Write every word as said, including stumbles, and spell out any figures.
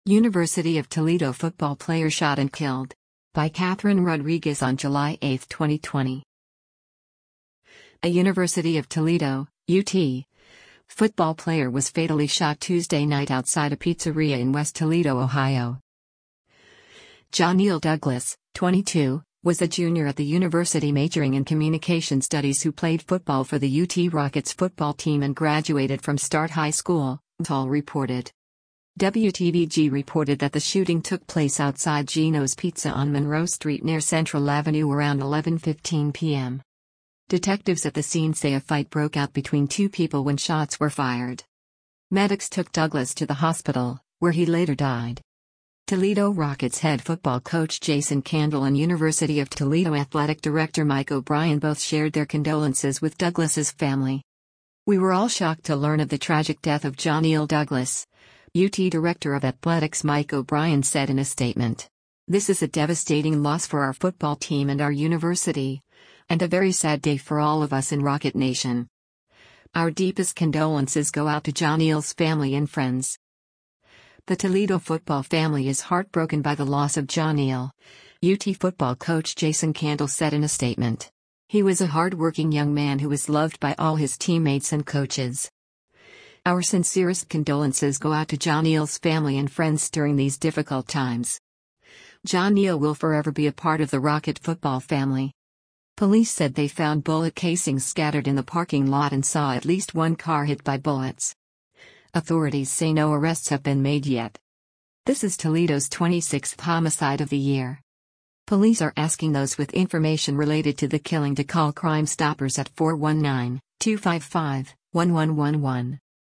University of Toledo football player shot and killed by Catherine Rodriguez on July eighth, twenty twenty. A University of Toledo, U T, football player was fatally shot Tuesday night outside a pizzeria in West Toledo, Ohio. Johneil Douglas, twenty-two, was a junior at the university majoring in communication studies who played football for the U T Rockets football team and graduated from Start High School, Tall reported. W T V G reported that the shooting took place outside Gino's Pizza on Monroe Street near Central Avenue around eleven fifteen p m Detectives at the scene say a fight broke out between two people when shots were fired. Medics took Douglas to the hospital, where he later died. Toledo Rockets head football coach Jason Candle and University of Toledo athletic director Mike O'Brien both shared their condolences with Douglas's family. "We were all shocked to learn of the tragic death of Johneil Douglas," U T Director of Athletics Mike O'Brien said in a statement. "This is a devastating loss for our football team and our university, and a very sad day for all of us in Rocket Nation. Our deepest condolences go out to Johneil's family and friends." The Toledo football family is heartbroken by the loss of Johneil, U T football coach Jason Candle said in a statement. "He was a hard-working young man who was loved by all his teammates and coaches. Our sincerest condolences go out to Johneil's family and friends during these difficult times. Johneil will forever be a part of the Rocket football family." Police said they found bullet casings scattered in the parking lot and saw at least one car hit by bullets. Authorities say no arrests have been made yet. This is Toledo's twenty-sixth homicide of the year. Police are asking those with information related to the killing to call Crime Stoppers at four one nine, two five five, one one one one.